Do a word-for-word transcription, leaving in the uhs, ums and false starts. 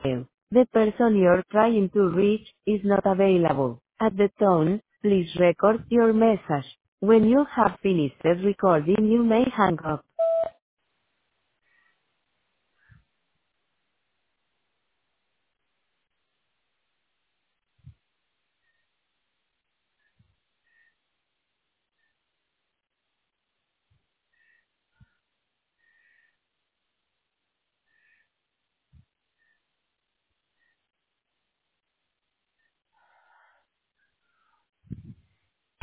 The person you're trying to reach is not available. At the tone, please record your message. When you have finished recording, you may hang up.